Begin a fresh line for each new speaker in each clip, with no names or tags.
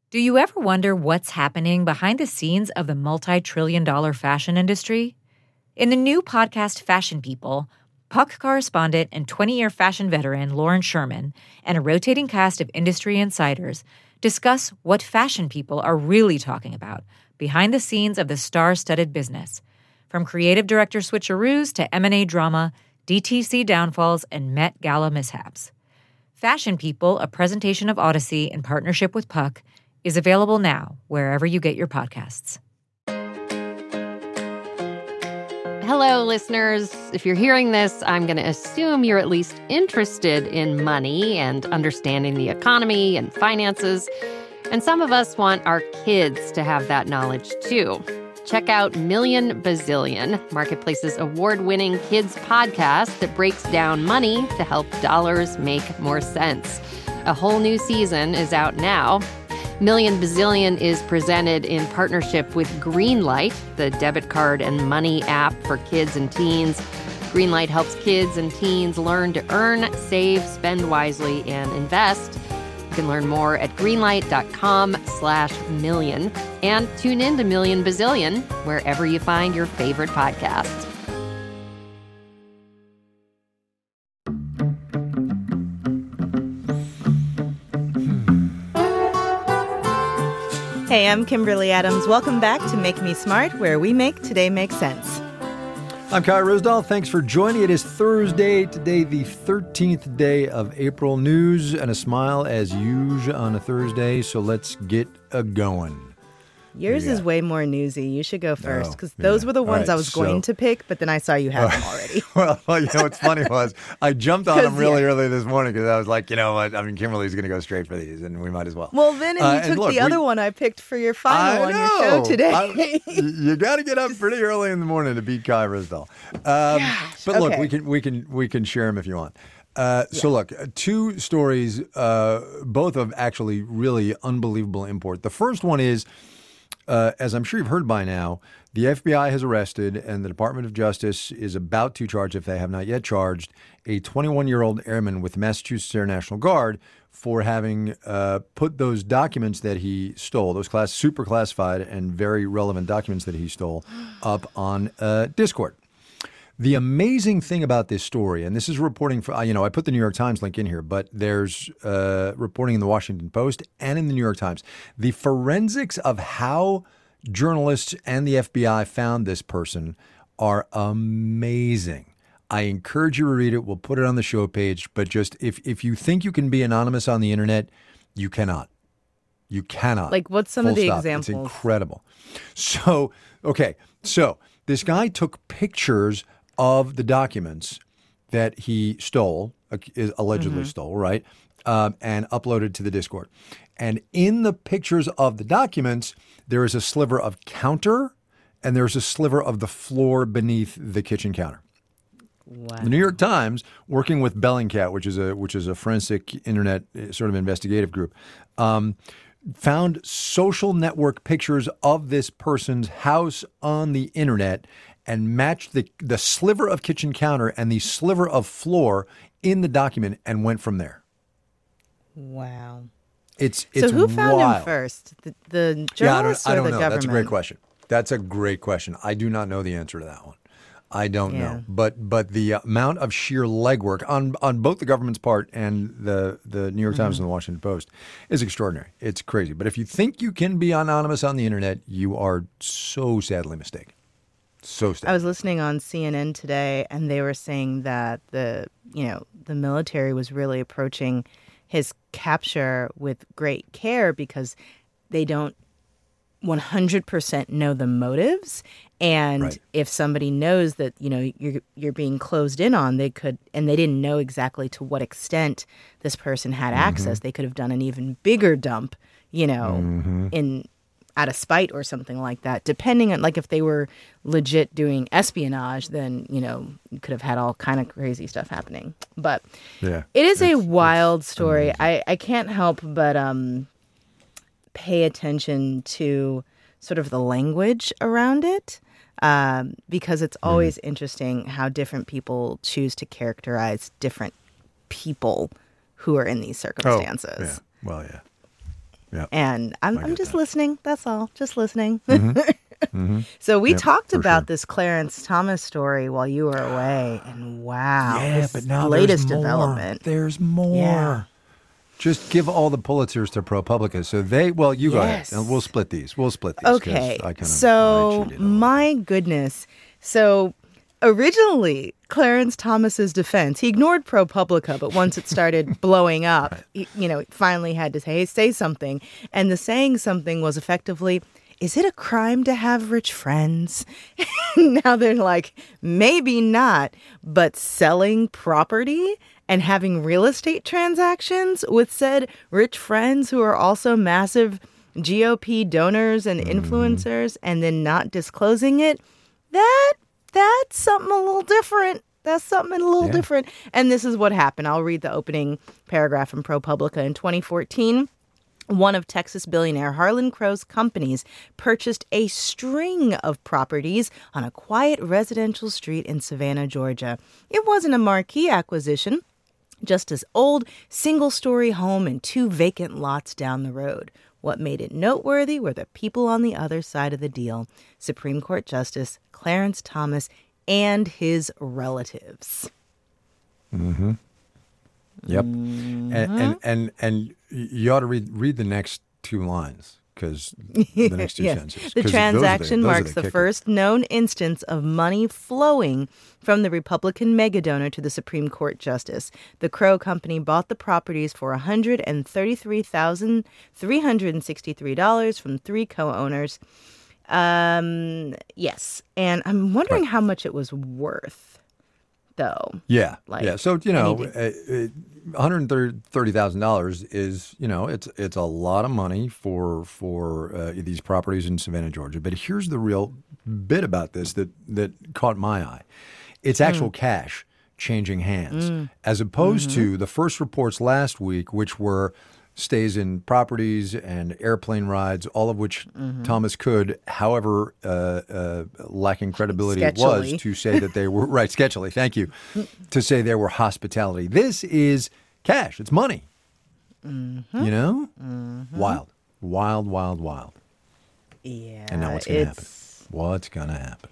Do you ever wonder what's happening behind the scenes of the multi-trillion-dollar fashion industry? In the new podcast Fashion People, Puck correspondent and 20-year fashion veteran Lauren Sherman and a rotating cast of industry insiders discuss what fashion people are really talking about behind the scenes of the star-studded business, from creative director switcheroos to M&A drama, DTC downfalls, and Met Gala mishaps. Fashion People, a presentation of Odyssey in partnership with Puck, is available now wherever you get your podcasts.
Hello, listeners. If you're hearing this, I'm going to assume you're at least interested in money and understanding the economy and finances. And some of us want our kids to have that knowledge, too. Check out Million Bazillion, Marketplace's award-winning kids podcast that breaks down money to help dollars make more sense. A whole new season is out now. Million Bazillion is presented in partnership with Greenlight, the debit card and money app for kids and teens. Greenlight helps kids and teens learn to earn, save, spend wisely, and invest. You can learn more at greenlight.com/million and tune in to Million Bazillion wherever you find your favorite podcasts.
Hey, I'm Kimberly Adams. Welcome back to Make Me Smart, where we make today make sense.
I'm Kai Rosdahl. Thanks for joining. It is Thursday, today the 13th day of April. News and a smile as usual on a Thursday, so let's get going.
Yours is way more newsy. You should go first, because those were the ones I was going to pick, but then I saw you have them already.
Well, you know what's funny was I jumped on them really early this morning because I was like, you know what, I mean, Kimberly's going to go straight for these, and we might as well.
Well, then you took the other one I picked for your final on your show today.
You got to get up pretty early in the morning to beat Kai Rosdahl. But look, we can share them if you want. So look, two stories, both of actually really unbelievable import. The first one is, as I'm sure you've heard by now, the FBI has arrested and the Department of Justice is about to charge, if they have not yet charged, a 21-year-old airman with the Massachusetts Air National Guard for having put those documents that he stole, those super classified and very relevant documents that he stole, up on Discord. The amazing thing about this story, and this is reporting for, I put the New York Times link in here, but there's reporting in the Washington Post and in the New York Times. The forensics of how journalists and the FBI found this person are amazing. I encourage you to read it. We'll put it on the show page, but just if you think you can be anonymous on the internet, you cannot. You cannot.
Like, what's some of the examples?
It's incredible. So this guy took pictures of the documents that he stole, allegedly stole, right, and uploaded to the Discord. And in the pictures of the documents, there is a sliver of counter and there's a sliver of the floor beneath the kitchen counter.
Wow.
The New York Times, working with Bellingcat, which is a forensic internet sort of investigative group, found social network pictures of this person's house on the internet and matched the sliver of kitchen counter and the sliver of floor in the document and went from there.
Wow.
It's
so who found
wild.
him first? The journalists
I don't
or the
know.
government?
That's a great question. That's a great question. I do not know the answer to that one. I don't know. But the amount of sheer legwork on both the government's part and the New York Times and the Washington Post is extraordinary. It's crazy. But if you think you can be anonymous on the internet, you are so sadly mistaken. So sad.
I was listening on CNN today, and they were saying that the military was really approaching his capture with great care because they don't 100% know the motives. And if somebody knows that, you're being closed in on, they could, and they didn't know exactly to what extent this person had access, they could have done an even bigger dump, out of spite or something like that. Depending on, like, if they were legit doing espionage, then, you could have had all kind of crazy stuff happening. But it is a wild story. I can't help but pay attention to sort of the language around it, because it's always interesting how different people choose to characterize different people who are in these circumstances.
Oh, yeah. Well, yeah. Yeah.
And I'm just listening. That's all. Just listening.
Mm-hmm.
So we talked about
sure.
this Clarence Thomas story while you were away, and wow,
Yeah,
this
but now
latest
there's more.
development.
There's more.
Yeah.
Just give all the Pulitzers to ProPublica. So you go ahead, and we'll split these.
Okay. So my goodness. So originally, Clarence Thomas's defense, he ignored ProPublica, but once it started blowing up, he finally had to say something. And the saying something was effectively, is it a crime to have rich friends? Now they're like, maybe not, but selling property and having real estate transactions with said rich friends who are also massive GOP donors and influencers and then not disclosing it, that's something a little different. That's something a little different. And this is what happened. I'll read the opening paragraph from ProPublica. In 2014, one of Texas billionaire Harlan Crow's companies purchased a string of properties on a quiet residential street in Savannah, Georgia. It wasn't a marquee acquisition, just an old single-story home and 2 vacant lots down the road. What made it noteworthy were the people on the other side of the deal: Supreme Court Justice Clarence Thomas and his relatives.
Mm-hmm. Yep. And you ought to read the next 2 lines, because the next 2 sentences.
The transaction marks the first known instance of money flowing from the Republican megadonor to the Supreme Court justice. The Crow Company bought the properties for $133,363 from 3 co-owners. Yes. And I'm wondering how much it was worth, though.
Yeah. So, $130,000 is, it's a lot of money for these properties in Savannah, Georgia. But here's the real bit about this that caught my eye. It's actual cash changing hands, as opposed to the first reports last week, which were stays in properties and airplane rides, all of which Thomas could, however lacking credibility it was, to say that they were, sketchily, thank you, to say they were hospitality. This is cash. It's money. Wild.
Yeah.
And now what's going to happen? What's going to happen?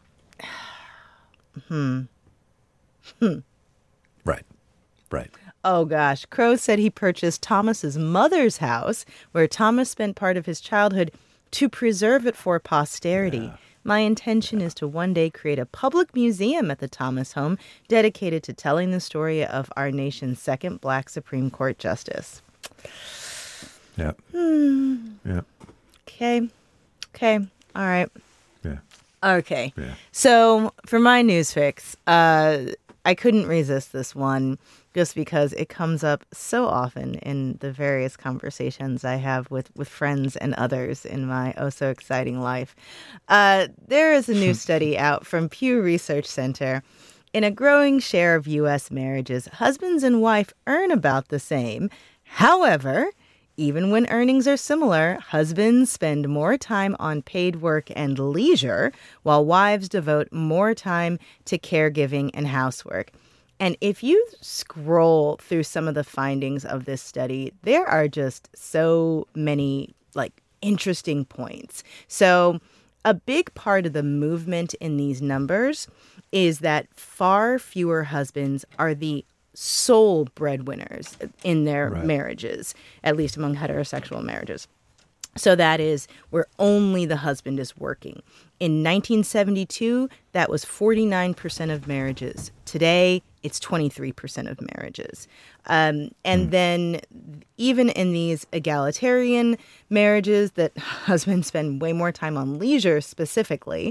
Right.
Oh, gosh. Crow said he purchased Thomas's mother's house, where Thomas spent part of his childhood, to preserve it for posterity. Yeah. My intention is to one day create a public museum at the Thomas home dedicated to telling the story of our nation's second Black Supreme Court justice.
Yep.
Yep. Okay. All right.
Yeah.
Okay.
Yeah.
So for my news fix, I couldn't resist this one just because it comes up so often in the various conversations I have with friends and others in my oh-so-exciting life. There is a new study out from Pew Research Center. In a growing share of U.S. marriages, husbands and wife earn about the same. However, even when earnings are similar, husbands spend more time on paid work and leisure, while wives devote more time to caregiving and housework. And if you scroll through some of the findings of this study, there are just so many interesting points. So a big part of the movement in these numbers is that far fewer husbands are the sole breadwinners in their marriages, at least among heterosexual marriages. So that is where only the husband is working. In 1972, that was 49% of marriages. Today, it's 23% of marriages. And then even in these egalitarian marriages that husbands spend way more time on leisure specifically,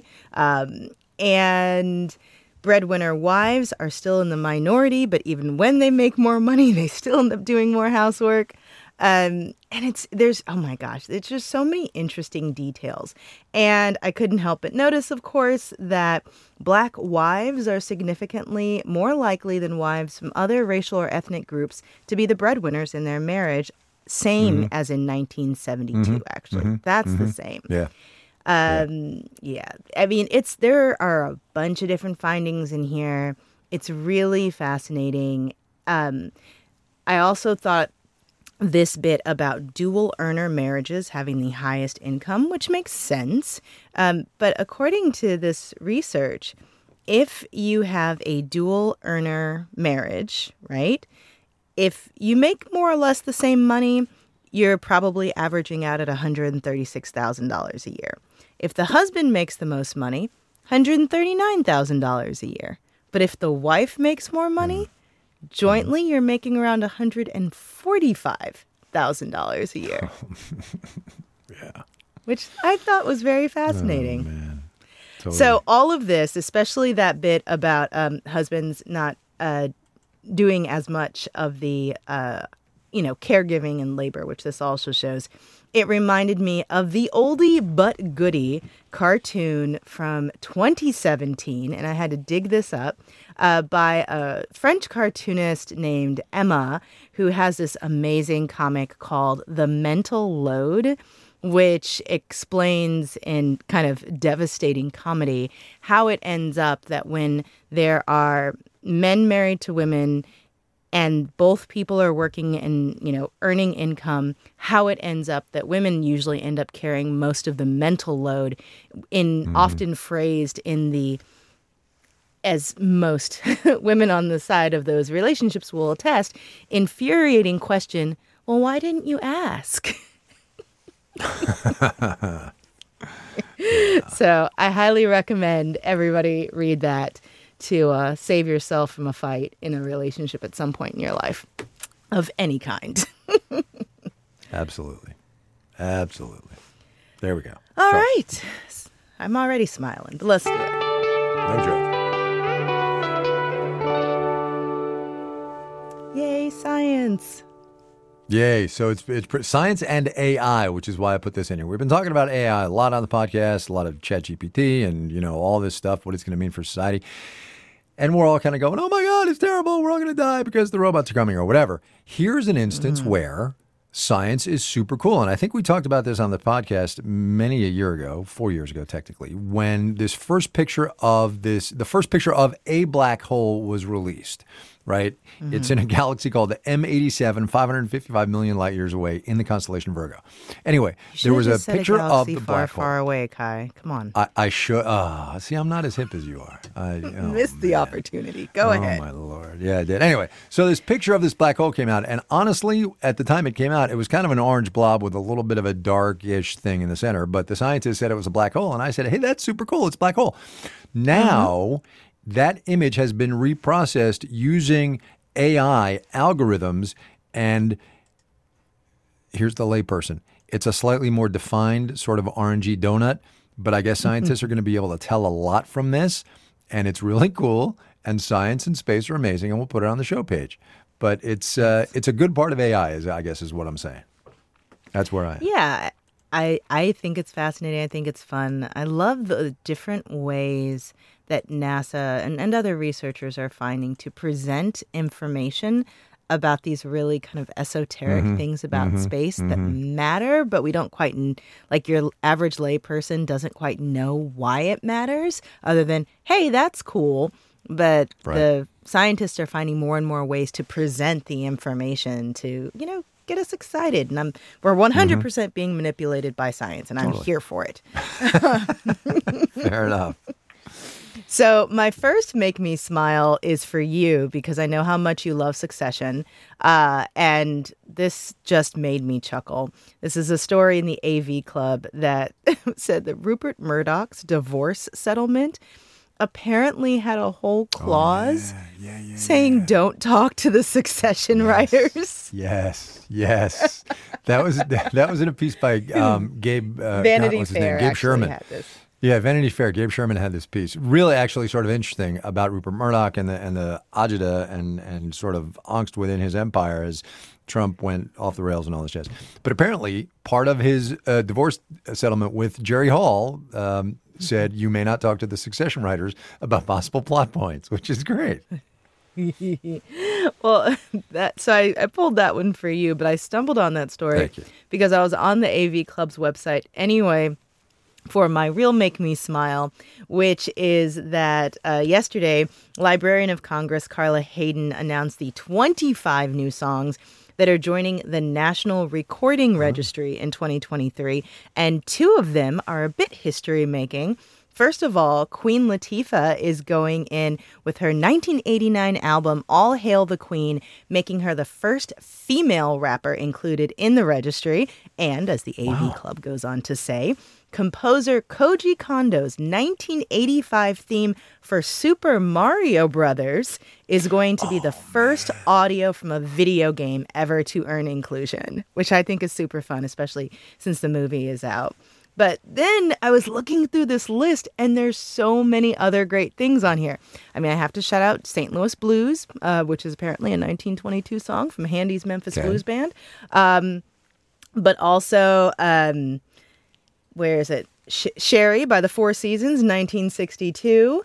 and breadwinner wives are still in the minority, but even when they make more money, they still end up doing more housework. And there's just so many interesting details. And I couldn't help but notice, of course, that Black wives are significantly more likely than wives from other racial or ethnic groups to be the breadwinners in their marriage, same as in 1972, actually. That's the same.
Yeah.
I mean, there are a bunch of different findings in here. It's really fascinating. I also thought this bit about dual earner marriages having the highest income, which makes sense. But according to this research, if you have a dual earner marriage, right, if you make more or less the same money, you're probably averaging out at $136,000 a year. If the husband makes the most money, $139,000 a year. But if the wife makes more money, jointly you're making around $145,000 a year.
Yeah.
Which I thought was very fascinating.
Oh, man. Totally.
So all of this, especially that bit about husbands not doing as much of the, caregiving and labor, which this also shows, it reminded me of the oldie but goodie cartoon from 2017, and I had to dig this up, by a French cartoonist named Emma, who has this amazing comic called The Mental Load, which explains in kind of devastating comedy how it ends up that when there are men married to women and both people are working and, earning income, how it ends up that women usually end up carrying most of the mental load, often phrased in the, as most women on the side of those relationships will attest, infuriating question, well, why didn't you ask? So I highly recommend everybody read that to save yourself from a fight in a relationship at some point in your life of any kind.
Absolutely. Absolutely. There we go.
All right. I'm already smiling, but let's do it.
No joke.
Yay, science.
Yay. So it's science and AI, which is why I put this in here. We've been talking about AI a lot on the podcast, a lot of ChatGPT and, all this stuff, what it's going to mean for society. And we're all kind of going, oh, my God, it's terrible. We're all going to die because the robots are coming or whatever. Here's an instance where science is super cool. And I think we talked about this on the podcast many a year ago, 4 years ago, technically, when the first picture of a black hole was released. Right? Mm-hmm. It's in a galaxy called the M87, 555 million light years away in the constellation Virgo. Anyway, there was a picture of the black hole.
Far away, Kai. Come on.
I should. See, I'm not as hip as you are.
Missed the opportunity. Go ahead.
Oh, my Lord. Yeah, I did. Anyway, so this picture of this black hole came out. And honestly, at the time it came out, it was kind of an orange blob with a little bit of a darkish thing in the center. But the scientists said it was a black hole. And I said, hey, that's super cool. It's a black hole. Now, that image has been reprocessed using AI algorithms, and here's the layperson. It's a slightly more defined sort of orangey donut, but I guess scientists are going to be able to tell a lot from this, and it's really cool, and science and space are amazing, and we'll put it on the show page. But it's a good part of AI, I guess is what I'm saying. That's where I am.
Yeah, I think it's fascinating. I think it's fun. I love the different ways that NASA and other researchers are finding to present information about these really kind of esoteric things about space that matter, but we don't quite, like your average layperson doesn't quite know why it matters, other than, hey, that's cool. But the scientists are finding more and more ways to present the information to, get us excited. And we're 100% being manipulated by science, and I'm here for it.
Fair enough.
So my first Make Me Smile is for you because I know how much you love Succession, and this just made me chuckle. This is a story in the AV Club that said that Rupert Murdoch's divorce settlement apparently had a whole clause saying don't talk to the Succession writers.
Yes. That was in a piece by Gabe
Vanity Fair.
Gabe Sherman.
Had this.
Yeah, Vanity Fair. Gabe Sherman had this piece. Really, actually, sort of interesting about Rupert Murdoch and the agita and sort of angst within his empire as Trump went off the rails and all this jazz. But apparently, part of his divorce settlement with Jerry Hall said you may not talk to the Succession writers about possible plot points, which is great.
Well, I pulled that one for you, but I stumbled on that story because I was on the AV Club's website anyway for my real Make Me Smile, which is that yesterday, Librarian of Congress Carla Hayden announced the 25 new songs that are joining the National Recording Registry in 2023, and 2 of them are a bit history-making. First of all, Queen Latifah is going in with her 1989 album, All Hail the Queen, making her the first female rapper included in the registry. And as the AV Club goes on to say, composer Koji Kondo's 1985 theme for Super Mario Brothers is going to be the first audio from a video game ever to earn inclusion, which I think is super fun, especially since the movie is out. But then I was looking through this list, and there's so many other great things on here. I mean, I have to shout out St. Louis Blues, which is apparently a 1922 song from Handy's Memphis Blues Band. But also, where is it? Sherry by the Four Seasons, 1962.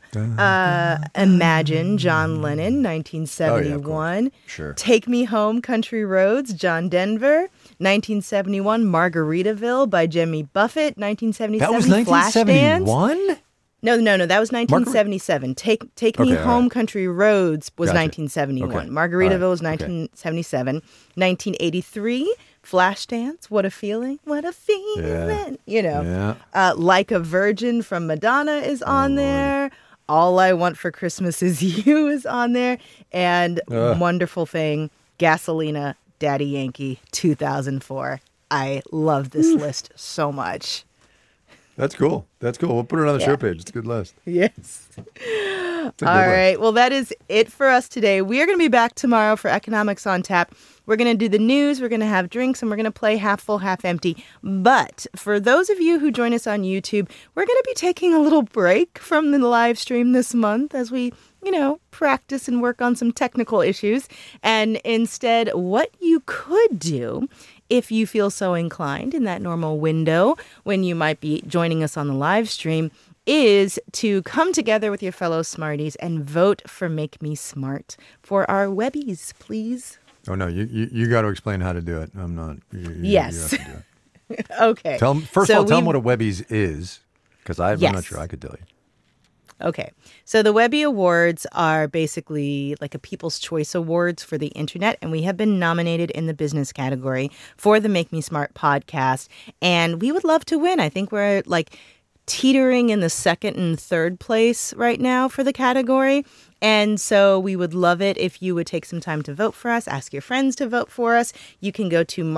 Imagine, John Lennon, 1971.
Sure.
Take Me Home, Country Roads, John Denver. 1971, Margaritaville by Jimmy Buffett. 1977,
That was 1971?
No, that was 1977. Take Me Home, Country Roads was 1971. Margaritaville was 1977. 1983, Flashdance, What a Feeling, What a Feeling. Like a Virgin from Madonna is on there. All I Want for Christmas Is You is on there. And wonderful thing, Gasolina, Daddy Yankee, 2004. I love this list so much.
That's cool. We'll put it on the show page. It's a good list.
Yes. All right. Well, that is it for us today. We are going to be back tomorrow for Economics on Tap. We're going to do the news, we're going to have drinks, and we're going to play Half Full, Half Empty. But for those of you who join us on YouTube, we're going to be taking a little break from the live stream this month as we, practice and work on some technical issues. And instead, what you could do, if you feel so inclined in that normal window when you might be joining us on the live stream, is to come together with your fellow smarties and vote for Make Me Smart for our Webbies, please.
Oh, no, you got to explain how to do it. I'm not.
Yes.
You have to do it.
Okay.
Tell them what a Webbies is, because I'm not sure I could tell you.
Okay. So the Webby Awards are basically like a People's Choice Awards for the internet, and we have been nominated in the business category for the Make Me Smart podcast, and we would love to win. I think we're teetering in the 2nd and 3rd place right now for the category. And so we would love it if you would take some time to vote for us, ask your friends to vote for us. You can go to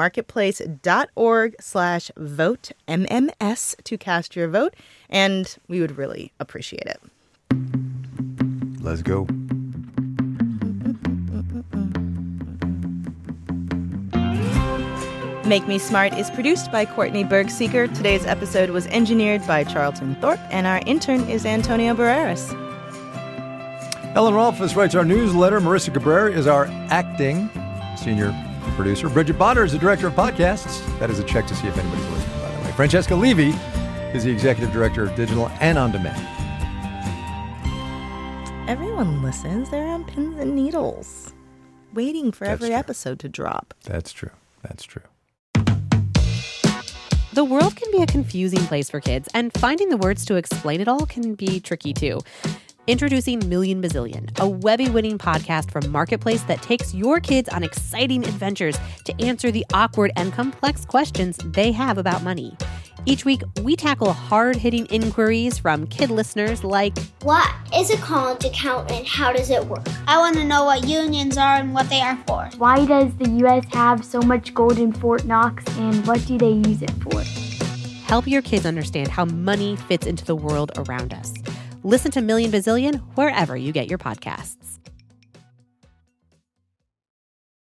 marketplace.org/vote MMS to cast your vote, and we would really appreciate it.
Let's go.
Make Me Smart is produced by Courtney Bergseeker. Today's episode was engineered by Charlton Thorpe, and our intern is Antonio Barreras.
Ellen Rolfes writes our newsletter. Marissa Cabrera is our acting senior producer. Bridget Bonner is the director of podcasts. That is a check to see if anybody's listening, by the way. Francesca Levy is the executive director of digital and on demand.
Everyone listens. They're on pins and needles, waiting for every episode to drop.
That's true.
The world can be a confusing place for kids, and finding the words to explain it all can be tricky too. Introducing Million Bazillion, a Webby-winning podcast from Marketplace that takes your kids on exciting adventures to answer the awkward and complex questions they have about money. Each week, we tackle hard-hitting inquiries from kid listeners like,
what is a college account and how does it work? I want to know what unions are and what they are for.
Why does the U.S. have so much gold in Fort Knox, and what do they use it for?
Help your kids understand how money fits into the world around us. Listen to Million Bazillion wherever you get your podcasts.